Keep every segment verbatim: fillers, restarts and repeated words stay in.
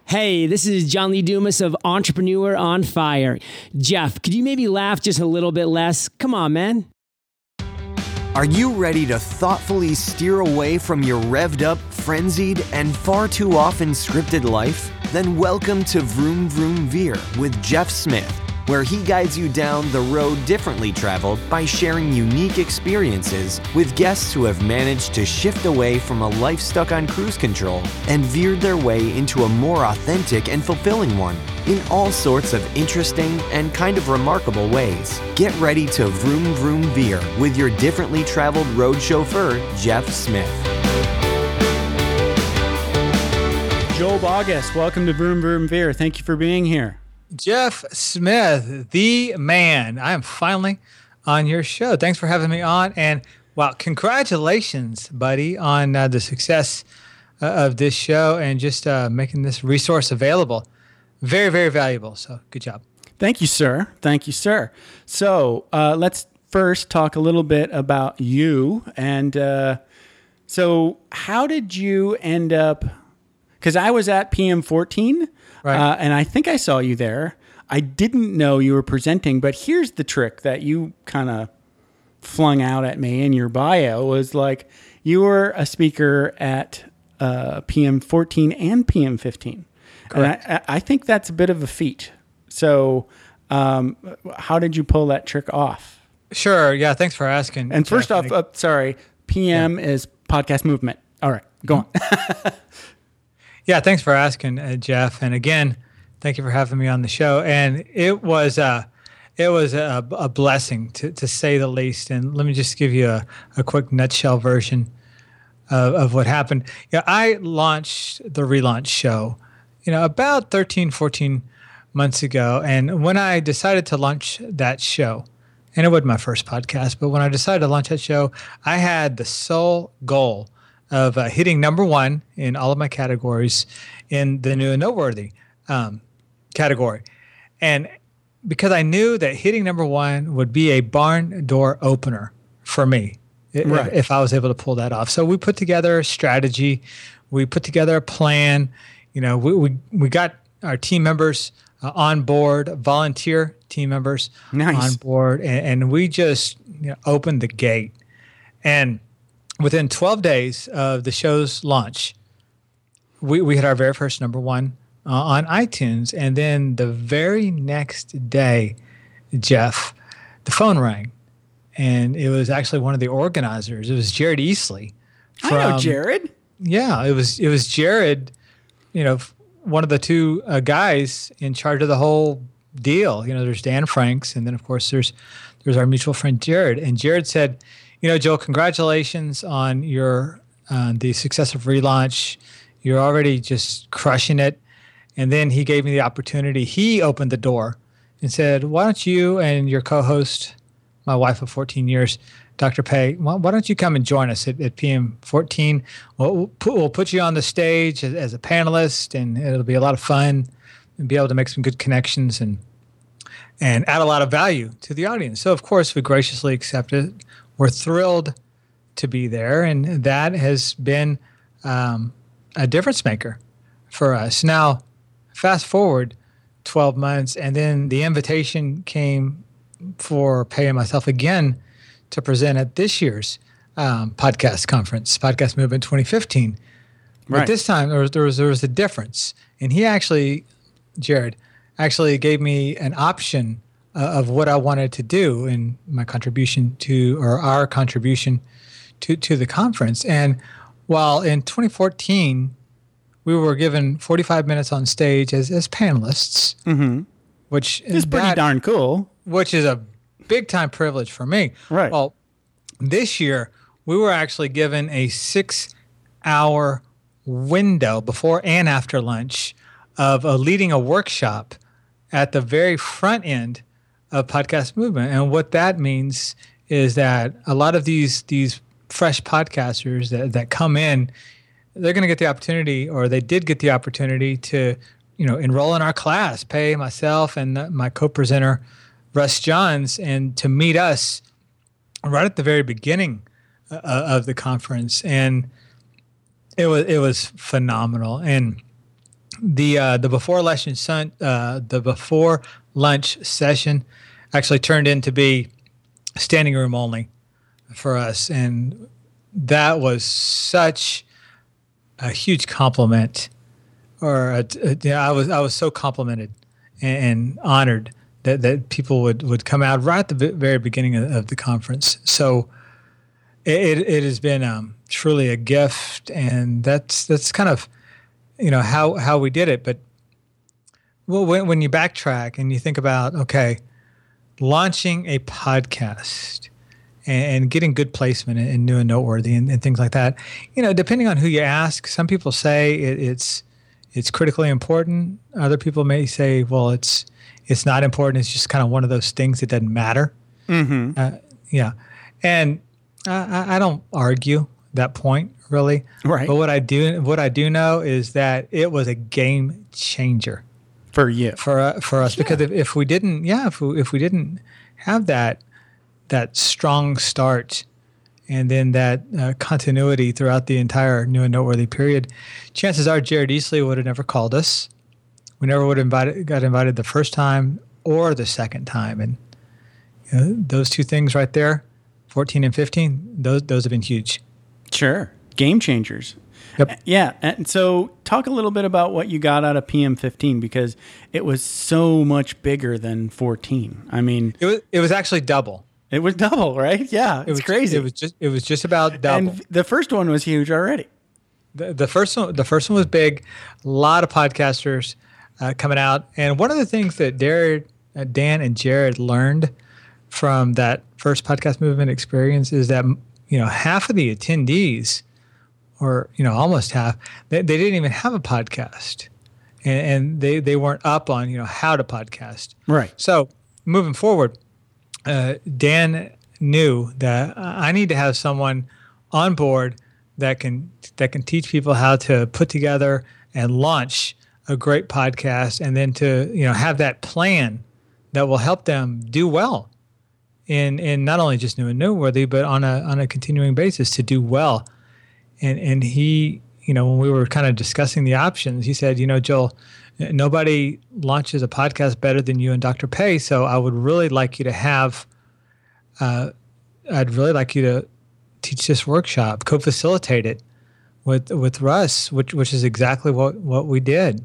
Hey, this is John Lee Dumas of Entrepreneur on Fire. Jeff, could you maybe laugh just a little bit less? Come on, man. Are you ready to thoughtfully steer away from your revved up, frenzied, and far too often scripted life? Then welcome to Vroom Vroom Veer with Jeff Smith, where he guides you down the road differently traveled by sharing unique experiences with guests who have managed to shift away from a life stuck on cruise control and veered their way into a more authentic and fulfilling one in all sorts of interesting and kind of remarkable ways. Get ready to Vroom Vroom Veer with your differently traveled road chauffeur, Jeff Smith. Joel Boggess, welcome to Vroom Vroom Veer. Thank you for being here. Jeff Smith, the man. I am finally on your show. Thanks for having me on. And wow, congratulations, buddy, on uh, the success uh, of this show and just uh, making this resource available. Very, very valuable. So good job. Thank you, sir. Thank you, sir. So uh, let's first talk a little bit about you. And uh, so how did you end up? Because I was at P M fourteen. Right. Uh, and I think I saw you there. I didn't know you were presenting, but here's the trick that you kind of flung out at me in your bio was like you were a speaker at uh, P M fourteen and P M fifteen. Correct. And I, I think that's a bit of a feat. So um, how did you pull that trick off? Sure. Yeah. Thanks for asking. And first Jeff, off, uh, sorry, P M yeah. is podcast movement. All right, go mm-hmm. on. Yeah, thanks for asking, uh, Jeff. And again, thank you for having me on the show. And it was uh, it was a, a blessing, to, to say the least. And let me just give you a, a quick nutshell version of, of what happened. Yeah, I launched the Relaunch Show, you know, about thirteen, fourteen months ago. And when I decided to launch that show, and it wasn't my first podcast, but when I decided to launch that show, I had the sole goal of uh, hitting number one in all of my categories in the new and noteworthy um, category. And because I knew that hitting number one would be a barn door opener for me right. if, if I was able to pull that off. So we put together a strategy. We put together a plan. You know, we we, we got our team members uh, on board, volunteer team members nice. on board, and, and we just you know, opened the gate. And within twelve days of the show's launch, we, we had our very first number one uh, on iTunes. And then the very next day, Jeff, the phone rang. And it was actually one of the organizers. It was Jared Easley. From, I know Jared. Yeah, it was it was Jared, you know, one of the two uh, guys in charge of the whole deal. You know, there's Dan Franks, and then, of course, there's there's our mutual friend Jared. And Jared said, you know, Joel, congratulations on your uh, the success of Relaunch. You're already just crushing it. And then he gave me the opportunity. He opened the door and said, why don't you and your co-host, my wife of fourteen years, Doctor Pei, why don't you come and join us at, at P M fourteen? We'll, we'll, put, we'll put you on the stage as, as a panelist, and it'll be a lot of fun and be able to make some good connections and and add a lot of value to the audience. So, of course, we graciously accepted. We're thrilled to be there, and that has been um, a difference maker for us. Now, fast forward twelve months, and then the invitation came for Pei and myself again to present at this year's um, podcast conference, Podcast Movement twenty fifteen. Right. But this time, there was, there was there was a difference, and he actually, Jared, actually gave me an option of what I wanted to do in my contribution to, or our contribution to, to the conference. And while in twenty fourteen, we were given forty-five minutes on stage as, as panelists, mm-hmm. which is pretty that, darn cool. Which is a big time privilege for me. Right. Well, this year, we were actually given a six hour window before and after lunch of uh, leading a workshop at the very front end of Podcast Movement. And what that means is that a lot of these these fresh podcasters that, that come in, they're going to get the opportunity, or they did get the opportunity to, you know, enroll in our class, Pei, myself, and the, my co-presenter, Russ Johns, and to meet us right at the very beginning uh, of the conference. And it was it was phenomenal. And the uh, the before lunch sun, uh, the before lunch session actually turned into be standing room only for us, and that was such a huge compliment. Or a, a, yeah, I was I was so complimented and, and honored that, that people would, would come out right at the very beginning of, of the conference. So it it has been um, truly a gift, and that's that's kind of you know how how we did it. But well, when when you backtrack and you think about okay, launching a podcast and, and getting good placement in, in New and Noteworthy and, and things like that, you know, depending on who you ask, some people say it, it's it's critically important. Other people may say, well, it's it's not important. It's just kind of one of those things that doesn't matter. Mm-hmm. Uh, yeah, and I, I don't argue that point really. Right. But what I do what I do know is that it was a game changer For you. for uh, for us, because if, if we didn't, yeah, if we, if we didn't have that that strong start and then that uh, continuity throughout the entire New and Noteworthy period, chances are Jared Easley would have never called us. We never would have invited, got invited the first time or the second time, and you know, those two things right there, fourteen and fifteen, those those have been huge. Sure. Game changers. Yep. Yeah. And so talk a little bit about what you got out of P M fifteen, because it was so much bigger than fourteen. I mean, It was it was actually double. it was double, right? Yeah. It It's was crazy. It was just it was just about double. And the first one was huge already. The, the first one, the first one was big. A lot of podcasters uh, coming out, and one of the things that Jared, uh, Dan, and Jared learned from that first podcast movement experience is that you know half of the attendees, or you know almost half, they, they didn't even have a podcast, and, and they they weren't up on you know how to podcast. Right. So moving forward, uh, Dan knew that I need to have someone on board that can that can teach people how to put together and launch a great podcast, and then to you know have that plan that will help them do well in in not only just New and Noteworthy, but on a on a continuing basis to do well. And and he, you know, when we were kind of discussing the options, he said, you know, Joel, nobody launches a podcast better than you and Doctor Pay. So I would really like you to have, uh, I'd really like you to teach this workshop, co-facilitate it with with Russ, which which is exactly what, what we did.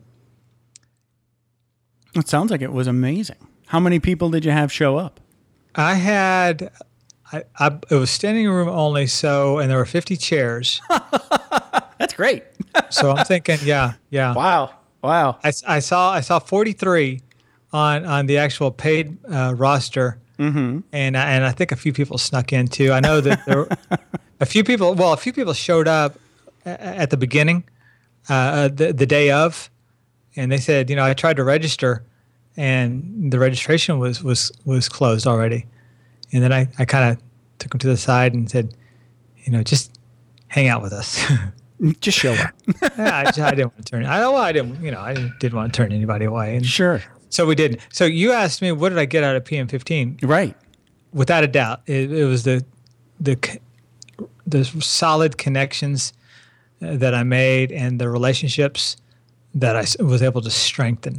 It sounds like it was amazing. How many people did you have show up? I had, I, I it was standing room only, so and there were fifty chairs. That's great. So I'm thinking, yeah, yeah. Wow. Wow. I, I saw I saw forty-three on on the actual paid uh, roster, mm-hmm. and I- and I think a few people snuck in too. I know that there were a few people. Well, a few people showed up a- at the beginning, uh, the the day of, and they said, you know, I tried to register, and the registration was was was closed already. And then I, I kind of took them to the side and said, you know, just hang out with us. Just show up. yeah, I, just, I didn't want to turn. I know I didn't. You know, I didn't, didn't want to turn anybody away. And Sure. so we didn't. So you asked me, what did I get out of P M fifteen? Right. Without a doubt, it, it was the the the solid connections that I made and the relationships that I was able to strengthen.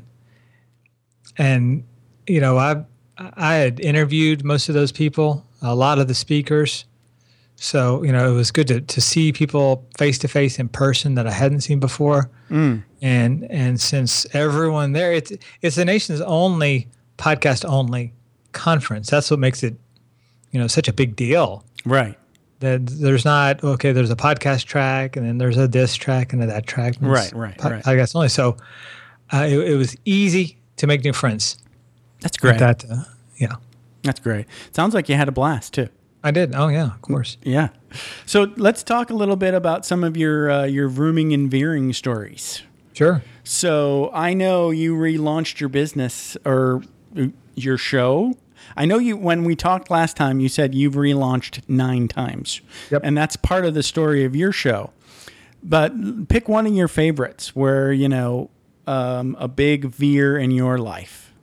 And you know, I I had interviewed most of those people, a lot of the speakers. So, you know, it was good to, to see people face to face in person that I hadn't seen before. Mm. And and since everyone there, it's it's the nation's only podcast only conference. That's what makes it, you know, such a big deal. Right. That there's not, okay, there's a podcast track and then there's a this track and a that track. And Right, it's right, po- right. Podcast only. So uh, it, it was easy to make new friends. That's great. Like that, uh, yeah. That's great. Sounds like you had a blast too. I did. Oh, yeah, of course. Yeah. So let's talk a little bit about some of your uh, your vrooming and veering stories. Sure. So I know you relaunched your business or your show. I know you, when we talked last time, you said you've relaunched nine times. Yep. And that's part of the story of your show. But pick one of your favorites where, you know, um, a big veer in your life.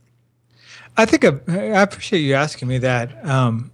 I think a, I appreciate you asking me that. Um,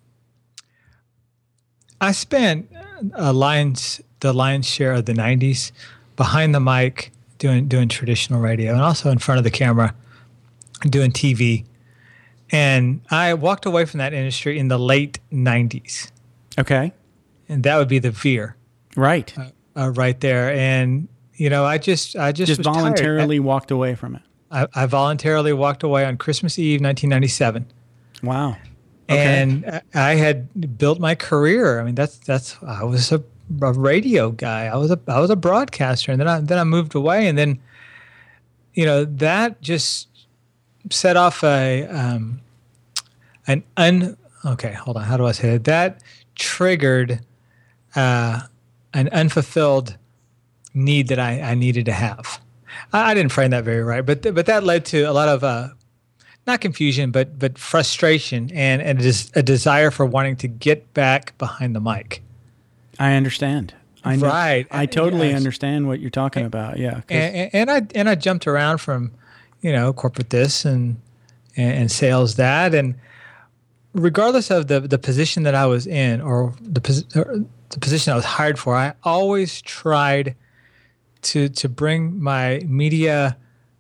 I spent a lion's the lion's share of the nineties behind the mic doing doing traditional radio, and also in front of the camera, doing T V. And I walked away from that industry in the late nineties. Okay. And that would be the Veer. Right. Uh, uh, right there. And, you know, I just I just, Just was voluntarily tired. walked away from it. I, I voluntarily walked away on Christmas Eve, nineteen ninety-seven. Wow. And I had built my career. I mean, that's that's I was a, a radio guy. I was a I was a broadcaster, and then I then I moved away, and then, you know, that just set off a um, an un okay. Hold on. How do I say it? That triggered uh, an unfulfilled need that I, I needed to have. I, I didn't frame that very right, but th- but that led to a lot of uh, not confusion, but but frustration and and a, des- a desire for wanting to get back behind the mic. I understand. I know, Right. I totally Yes. understand what you're talking about. Yeah. 'cause- And, and I and I jumped around from, you know, corporate this and and, and sales that, and regardless of the the position that I was in or the pos- or the position I was hired for, I always tried to to bring my media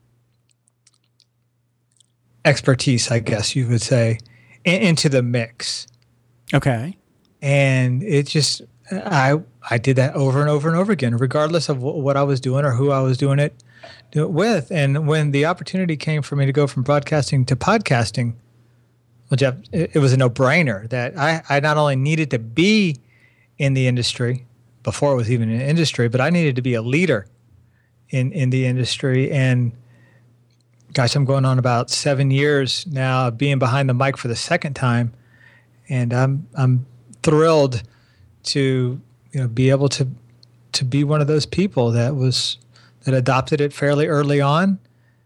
expertise, I guess you would say, in, into the mix. okay. And it just I I did that over and over and over again, regardless of wh- what I was doing or who I was doing it, do it with. And when the opportunity came for me to go from broadcasting to podcasting, well, Jeff, it, it was a no-brainer that I, I not only needed to be in the industry before it was even an industry, but I needed to be a leader in in the industry. And gosh, I'm going on about seven years now of being behind the mic for the second time, and I'm I'm thrilled to you know be able to to be one of those people that was that adopted it fairly early on,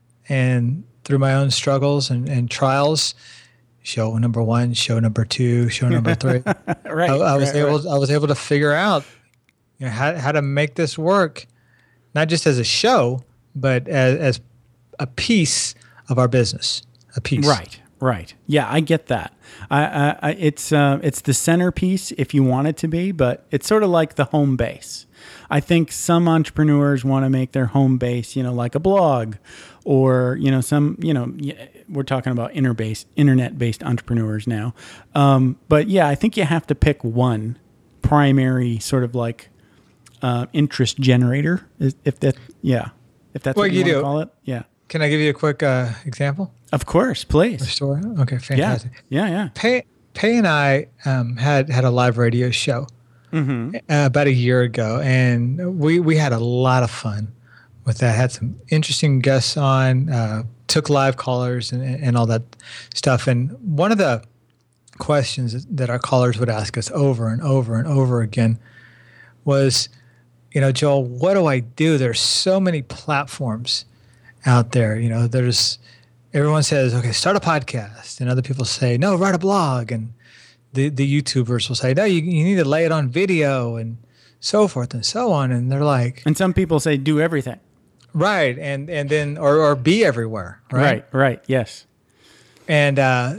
and through my own struggles and, and trials, show number one, show number two, show number three, Right. I, I was right, able right. I was able to figure out you know, how how to make this work, not just as a show, but as, as a piece of our business, a piece. Right, right. Yeah, I get that. I, I, I it's uh, it's the centerpiece if you want it to be, but it's sort of like the home base. I think some entrepreneurs want to make their home base, you know, like a blog, or you know, some, you know, we're talking about inter-based, internet-based entrepreneurs now. Um, but yeah, I think you have to pick one primary sort of like uh, interest generator, if that, yeah, if that's Well, what you, you want to do. call it. Yeah, Can I give you a quick uh, example? of course, please. Story? Okay, Yeah, fantastic. yeah, yeah. Pay Pay and I um, had had a live radio show Mm-hmm. uh, about a year ago, and we we had a lot of fun with that. Had some interesting guests on, uh, took live callers and, and all that stuff. And one of the questions that our callers would ask us over and over and over again was, you know, Joel, what do I do? There's so many platforms out there. You know, there's everyone says, okay, start a podcast, and other people say, no, write a blog, and the the YouTubers will say, no, you you need to lay it on video, and so forth and so on. And they're like, And some people say do everything. right, and and then or or be everywhere, right? Right, right, yes. And uh,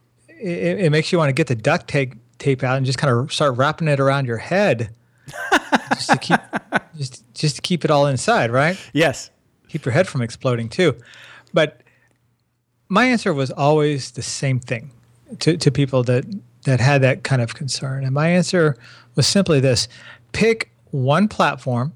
it, it makes you want to get the duct tape tape out and just kind of start wrapping it around your head, just to keep just just to keep it all inside, right? Yes. Keep your head from exploding too. But my answer was always the same thing to, to people that, that had that kind of concern. And my answer was simply this: pick one platform,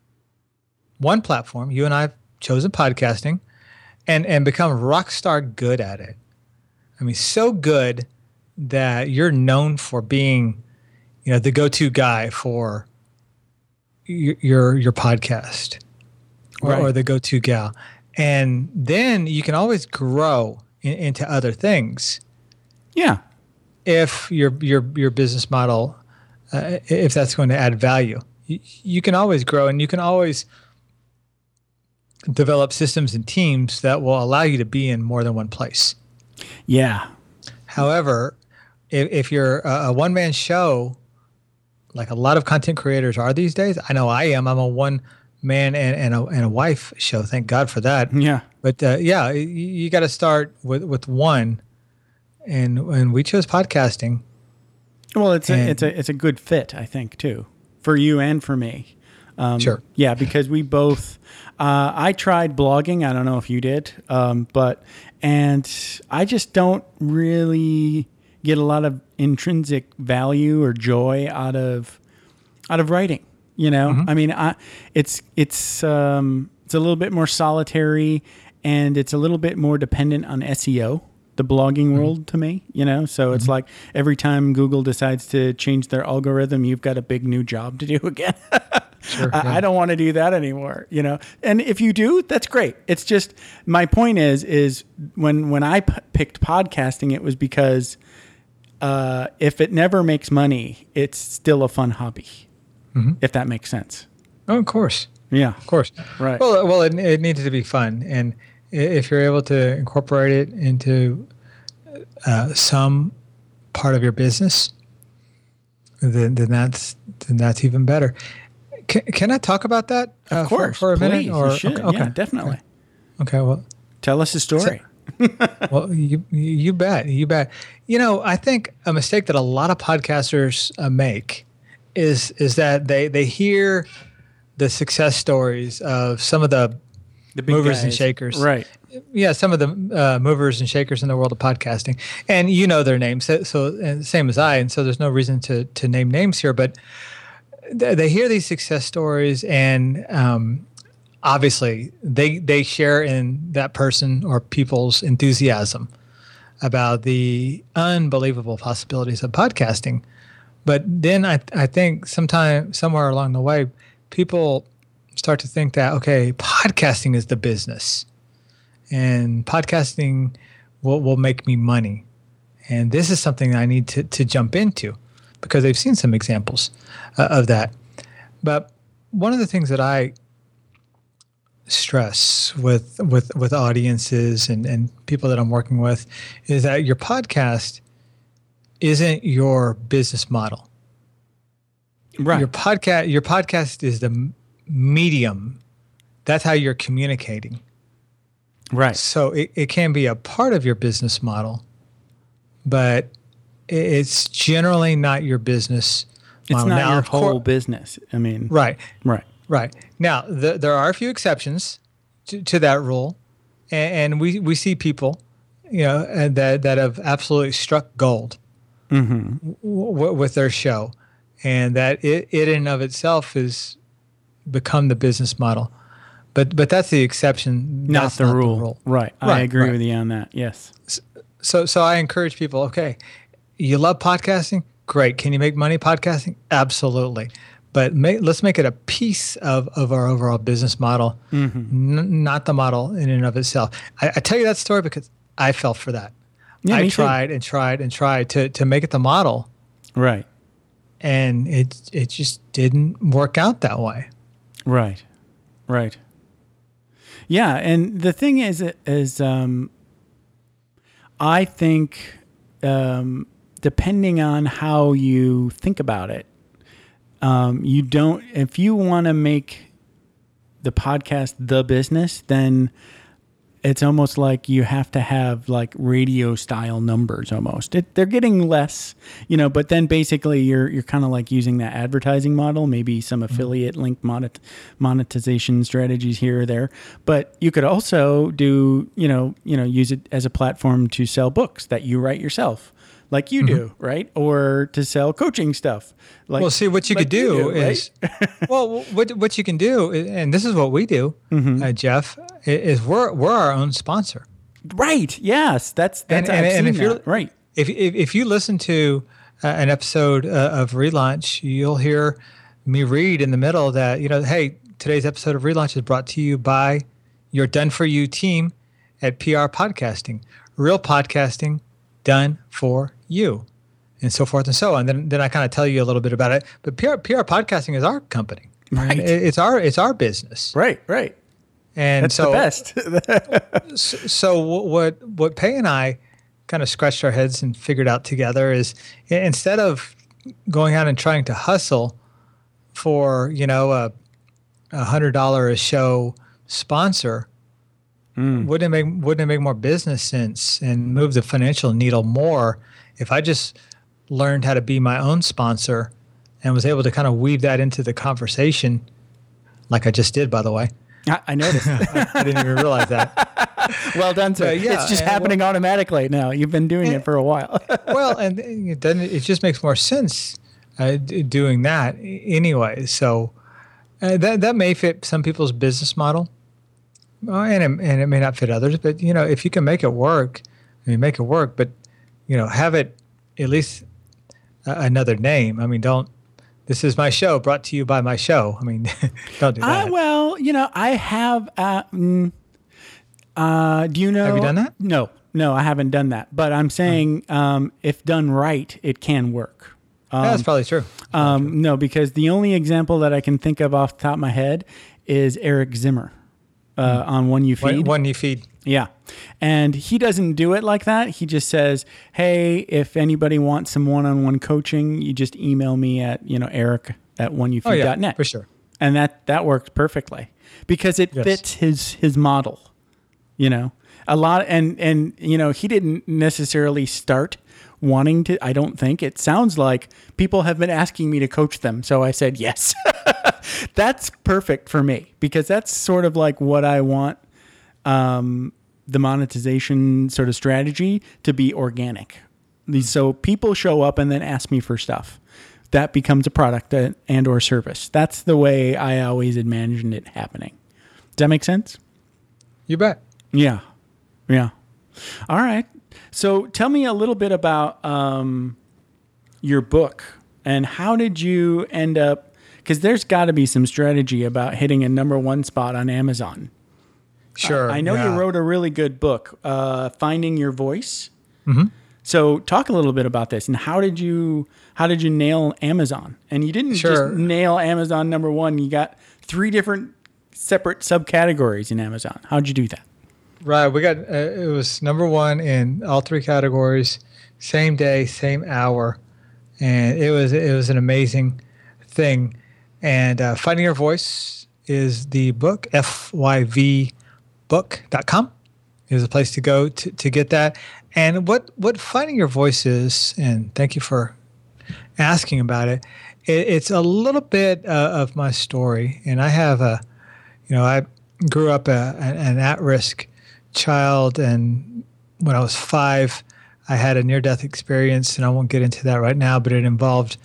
one platform, you and I have chosen podcasting, and, and become rock star good at it. I mean, so good that you're known for being, you know, the go-to guy for your your, your podcast. Or, Right. or the go-to gal, and then you can always grow in, into other things Yeah. if your your your business model, uh, if that's going to add value. You, you can always grow, and you can always develop systems and teams that will allow you to be in more than one place. Yeah. However, if, if you're a, a one-man show, like a lot of content creators are these days, I know I am. I'm a one. man and, and, a, and a wife show. Thank God for that. Yeah. But uh, yeah, you, you got to start with, with one. And and we chose podcasting. Well, it's a, And- it's a it's a good fit, I think, too, for you and for me. Um, Sure. Yeah, because we both, uh, I tried blogging. I don't know if you did, um, but, and I just don't really get a lot of intrinsic value or joy out of, out of writing, you know? Mm-hmm. I mean, I, it's, it's, um, it's a little bit more solitary, and it's a little bit more dependent on S E O, the blogging Mm-hmm. world, to me, you know? So it's like every time Google decides to change their algorithm, you've got a big new job to do again. Sure, I, yeah. I don't want to do that anymore, you know? And if you do, that's great. It's just, my point is, is when, when I p- picked podcasting, it was because, uh, if it never makes money, it's still a fun hobby, if that makes sense. Oh, of course. Yeah. Of course. Right. Well, well, it, it needed to be fun. And i- if you're able to incorporate it into uh, some part of your business, then, then that's then that's even better. Can, can I talk about that uh, Of course. for, for a please, minute? Or you should. okay, Yeah, okay. definitely. Okay. Well, Tell us a story. well, you you bet, you bet. You know, I think a mistake that a lot of podcasters uh, make is is that they they hear the success stories of some of the The big movers and guys. shakers, Right. Yeah, some of the uh, movers and shakers in the world of podcasting, and you know their names, so, so and same as I, and so there's no reason to to name names here, but th- they hear these success stories, and um, obviously they they share in that person or people's enthusiasm about the unbelievable possibilities of podcasting. But then I I think sometime somewhere along the way, people start to think that, okay, podcasting is the business, and podcasting will, will make me money. And this is something I need to, to jump into because they've seen some examples uh, of that. But one of the things that I stress with with, with audiences and, and people that I'm working with is that your podcast isn't your business model. Right. Your podcast your podcast is the m- medium. That's how you're communicating. Right. So it, it can be a part of your business model, but i- it's generally not your business It's model. not Now, your of cour- whole business. I mean, Right, right. right. Now, the, there are a few exceptions to, to that rule, and, and we, we see people, you know, and that, that have absolutely struck gold w- w- with their show, and that it, it in and of itself has become the business model. But but that's the exception, Not, that's the, rule. Right. I Right, agree right. with you on that. Yes. So so I encourage people, okay, you love podcasting? Great. Can you make money podcasting? Absolutely. But make, let's make it a piece of, of our overall business model, Mm-hmm. n- not the model in and of itself. I, I tell you that story because I fell for that. Yeah, I me too. tried and tried and tried to, to make it the model, Right. and it it just didn't work out that way. Right. Right. Yeah, and the thing is, is um, I think um, depending on how you think about it, um, you don't. If you want to make the podcast the business, then it's almost like you have to have like radio style numbers almost. It, they're getting less, you know, but then basically you're you're kind of like using that advertising model, maybe some affiliate link monet, monetization strategies here or there. But you could also do, you know, you know, use it as a platform to sell books that you write yourself, like you do, right? Or to sell coaching stuff. Like, Well, see, what you like could do, right? is, well, what what you can do, i- and this is what we do, Mm-hmm. uh, Jeff, i- is we're we're our own sponsor. Right. Yes. That's, that's, And- and- I've and seen if you're- that. Right. If if, if you listen to uh, an episode uh, of Relaunch, you'll hear me read in the middle that, you know, hey, today's episode of Relaunch is brought to you by your Done For You team at P R Podcasting, real podcasting done for you, and so forth and so on. Then then I kind of tell you a little bit about it. But P R P R Podcasting is our company. Right. It- It's our it's our business. Right. Right. And That's so the best. so what what Pay and I kind of scratched our heads and figured out together is, i- instead of going out and trying to hustle for, you know, a a hundred dollar a show sponsor, wouldn't it make wouldn't it make more business sense and move the financial needle more if I just learned how to be my own sponsor and was able to kind of weave that into the conversation like I just did, by the way. I, I noticed. I, I didn't even realize that. Well done, sir. Uh, yeah, it's just and happening well- automatically now. You've been doing And- it for a while. Well, and then it just makes more sense uh, d- doing that anyway. So uh, that that may fit some people's business model, uh, and it, and it may not fit others. But you know, if you can make it work, I mean, make it work. But you know, have it at least uh, another name. I mean, don't. This is my show, brought to you by my show. I mean, don't do that. I, well, you know, I have. Uh, mm, uh, do you know? Have you done that? No, no, I haven't done that. But I'm saying, um, if done right, it can work. Yeah, that's probably true. Um, no, because the only example that I can think of off the top of my head is Eric Zimmer uh, on One You Feed. One, one you feed. Yeah. And he doesn't do it like that. He just says, hey, if anybody wants some one-on-one coaching, you just email me at, you know, Eric at one you feed dot net. Oh, yeah, for sure. And that, that works perfectly because it Yes. fits his, his model, you know, a lot. And, and, you know, he didn't necessarily start wanting to, I don't think. It sounds like people have been asking me to coach them. So I said, yes, that's perfect for me because that's sort of like what I want. Um, the monetization sort of strategy to be organic. These- So people show up and then ask me for stuff. That becomes a product and, and or service. That's the way I always imagined it happening. Does that make sense? You bet. Yeah. Yeah. All right. So tell me a little bit about um, your book and how did you end up, because there's got to be some strategy about hitting a number one spot on Amazon. Sure. I know yeah. you wrote a really good book, uh, Finding Your Voice. Mhm. So talk a little bit about this and how did you how did you nail Amazon? And you didn't Sure. just nail Amazon number one. You got three different separate subcategories in Amazon. How'd you do that? Right. We got, uh, it was number one in all three categories, same day, same hour. And it was, it was an amazing thing. And uh, Finding Your Voice is the book, F Y V book dot com is a place to go to, to get that. And what, what Finding Your Voice is, and thank you for asking about it, it it's a little bit uh, of my story. And I have a, you know, I grew up a, an at-risk child, and when I was five, I had a near-death experience, and I won't get into that right now, but it involved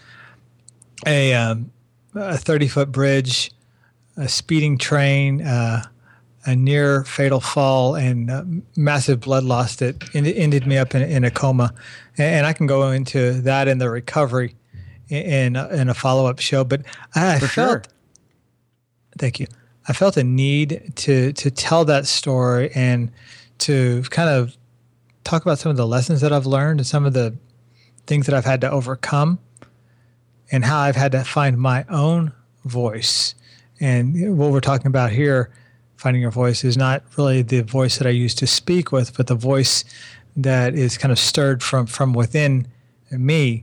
a um, a thirty-foot bridge, a speeding train, uh, a near fatal fall, and uh, massive blood loss that ended, ended me up in, in a coma. And, and I can go into that in the recovery in, in, in a follow-up show, but I, I For felt, sure. thank you. I felt a need to to tell that story and to kind of talk about some of the lessons that I've learned and some of the things that I've had to overcome and how I've had to find my own voice. And what we're talking about here, finding your voice, is not really the voice that I used to speak with, but the voice that is kind of stirred from, from within me.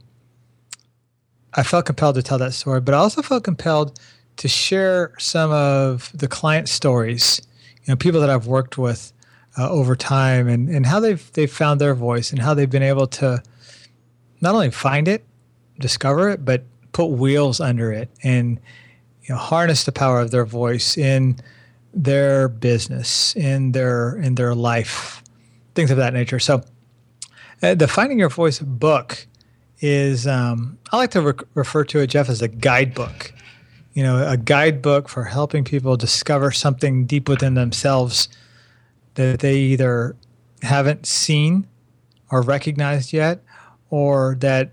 I felt compelled to tell that story, but I also felt compelled to share some of the client stories, you know, people that I've worked with uh, over time, and, and how they've they've found their voice and how they've been able to not only find it, discover it, but put wheels under it and, you know, harness the power of their voice in their business, in their in their life, things of that nature. So, uh, the Finding Your Voice book is um, I like to re- refer to it, Jeff, as a guidebook. You know, a guidebook for helping people discover something deep within themselves that they either haven't seen or recognized yet, or that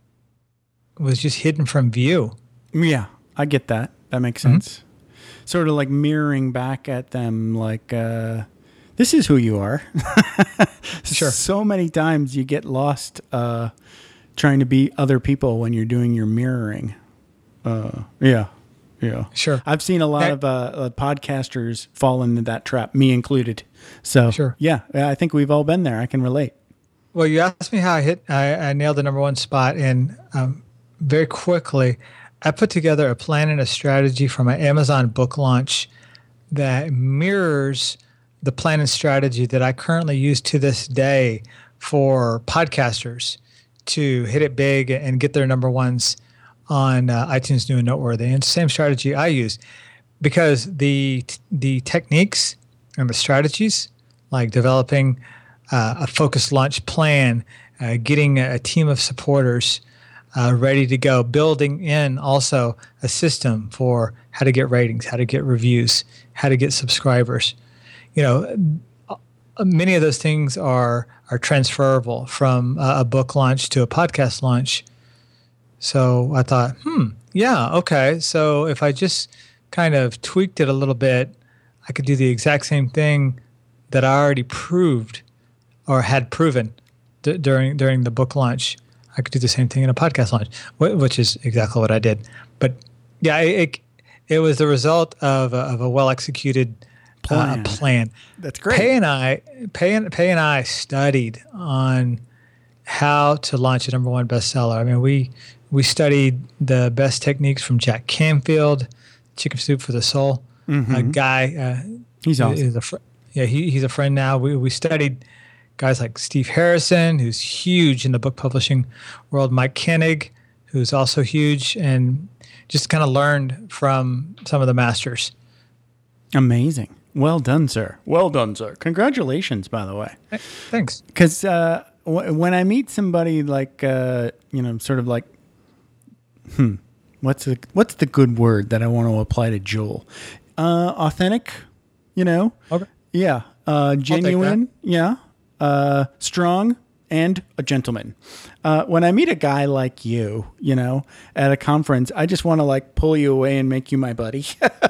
was just hidden from view. Yeah, I get that. That makes Mm-hmm. sense. Sort of like mirroring back at them, like, uh, this is who you are. Sure. So many times you get lost uh, trying to be other people when you're doing your mirroring. Uh, yeah. Yeah. Sure. I've seen a lot That- of uh, uh, podcasters fall into that trap, me included. So, Sure. yeah, I think we've all been there. I can relate. Well, you asked me how I hit, I, I nailed the number one spot, and um, very quickly, I put together a plan and a strategy for my Amazon book launch that mirrors the plan and strategy that I currently use to this day for podcasters to hit it big and get their number ones on uh, iTunes New and Noteworthy. And same strategy I use. because the the techniques and the strategies, like developing uh, a focused launch plan, uh, getting a, a team of supporters uh, ready to go, building in also a system for how to get ratings, how to get reviews, how to get subscribers. You know, many of those things are are transferable from a, a book launch to a podcast launch. So I thought, hmm, yeah, okay. So if I just kind of tweaked it a little bit, I could do the exact same thing that I already proved or had proven d- during during the book launch. I could do the same thing in a podcast launch, wh- which is exactly what I did. But yeah, it it, it was the result of a, of a well executed plan. Uh, plan. That's great. Pei and I, Pei and, Pei and I studied on how to launch a number one bestseller. I mean, we we studied the best techniques from Jack Canfield, Chicken Soup for the Soul, Mm-hmm. a guy. Uh, He's awesome. Is a fr- yeah, he, he's a friend now. We we studied guys like Steve Harrison, who's huge in the book publishing world, Mike Koenig, who's also huge, and just kind of learned from some of the masters. Amazing. Well done, sir. Well done, sir. Congratulations, by the way. Thanks. Because uh, w- when I meet somebody like, uh, you know, sort of like, hmm, what's the, what's the good word that I want to apply to Joel? Uh, authentic, you know? Okay. Yeah. Uh, genuine. Yeah. Uh, strong and a gentleman. Uh, when I meet a guy like you, you know, at a conference, I just want to like pull you away and make you my buddy.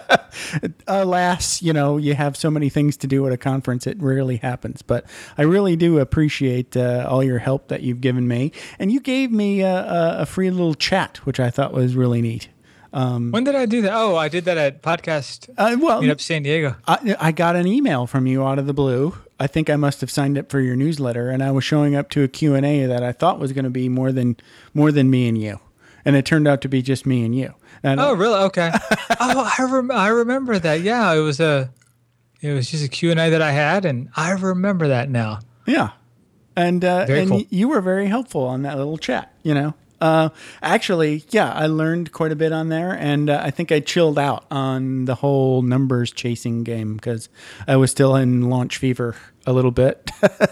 Alas, you know, you have so many things to do at a conference, it rarely happens. But I really do appreciate uh, all your help that you've given me. And you gave me a, a free little chat, which I thought was really neat. Um, when did I do that? Oh, I did that at Podcast uh, well, Meetup San Diego. I, I got an email from you out of the blue. I think I must have signed up for your newsletter, and I was showing up to a Q and A that I thought was going to be more than more than me and you, and it turned out to be just me and you. And oh, really? Okay. oh, I rem- I remember that. Yeah, it was a it was just a Q and A that I had, and I remember that now. Yeah, and uh, Very and cool. y- you were very helpful on that little chat. You know. Uh, actually, yeah, I learned quite a bit on there, and uh, I think I chilled out on the whole numbers chasing game because I was still in launch fever a little bit.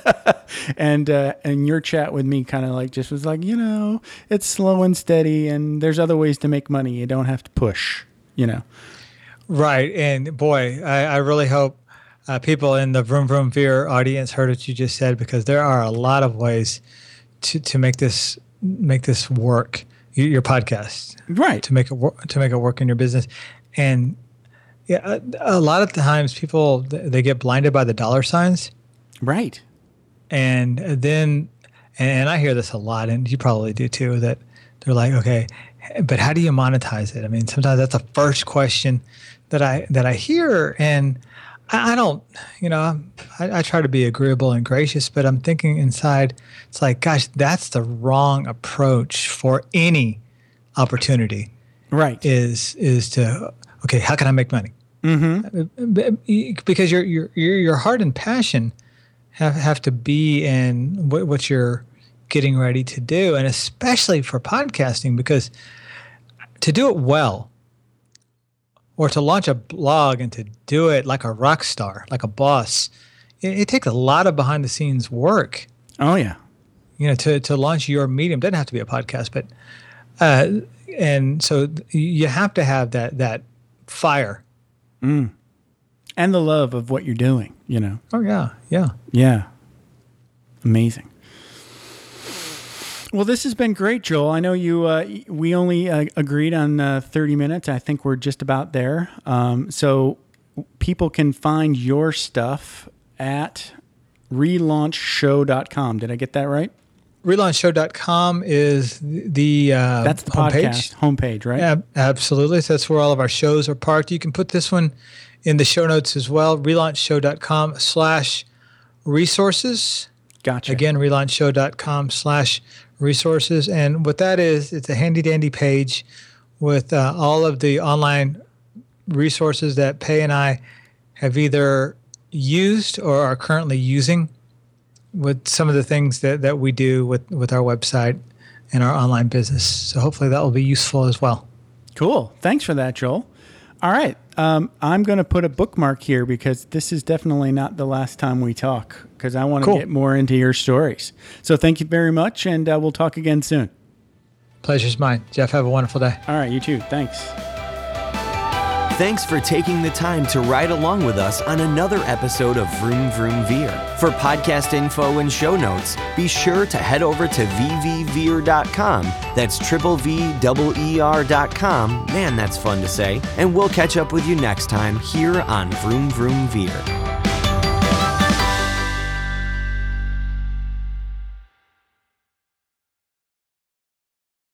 and uh, and your chat with me kind of like just was like, you know, it's slow and steady, and there's other ways to make money. You don't have to push, you know. Right, and boy, I, I really hope uh, people in the Vroom Vroom Veer audience heard what you just said, because there are a lot of ways to to make this. make this work, your podcast, right? To make it work, to make it work in your business, and yeah, a, a lot of times people they get blinded by the dollar signs, right? And then, and I hear this a lot, and you probably do too. That they're like, okay, but how do you monetize it? I mean, sometimes that's the first question that I that I hear, and I, I don't, you know, I, I try to be agreeable and gracious, but I'm thinking inside, it's like, gosh, that's the wrong approach for any opportunity. Right. Is is to, okay, how can I make money? Mm-hmm. Because your your your your heart and passion have have to be in what, what you're getting ready to do, and especially for podcasting, because to do it well, or to launch a blog and to do it like a rock star, like a boss, it, it takes a lot of behind the scenes work. Oh yeah. You know, to, to launch your medium, doesn't have to be a podcast, but, uh, and so you have to have that, that fire. Mm. And the love of what you're doing, you know? Oh yeah. Yeah. Yeah. Amazing. Well, this has been great, Joel. I know you. Uh, we only uh, agreed on uh, thirty minutes. I think we're just about there. Um, so people can find your stuff at relaunch show dot com. Did I get that right? relaunch show dot com is the uh, That's the homepage. podcast homepage, right? Yeah, absolutely. So that's where all of our shows are parked. You can put this one in the show notes as well. relaunch show dot com slash resources. Gotcha. Again, relaunch show dot com slash resources. And what that is, it's a handy dandy page with uh, all of the online resources that Pei and I have either used or are currently using with some of the things that, that we do with, with our website and our online business. So hopefully that will be useful as well. Cool. Thanks for that, Joel. All right. um, I'm going to put a bookmark here because this is definitely not the last time we talk because I want to Cool. get more into your stories. So thank you very much, and uh, we'll talk again soon. Pleasure's mine. Jeff, have a wonderful day. All right, you too. Thanks. Thanks for taking the time to ride along with us on another episode of Vroom Vroom Veer. For podcast info and show notes, be sure to head over to v v veer dot com. That's triple V E E R dot com. Man, that's fun to say. And we'll catch up with you next time here on Vroom Vroom Veer.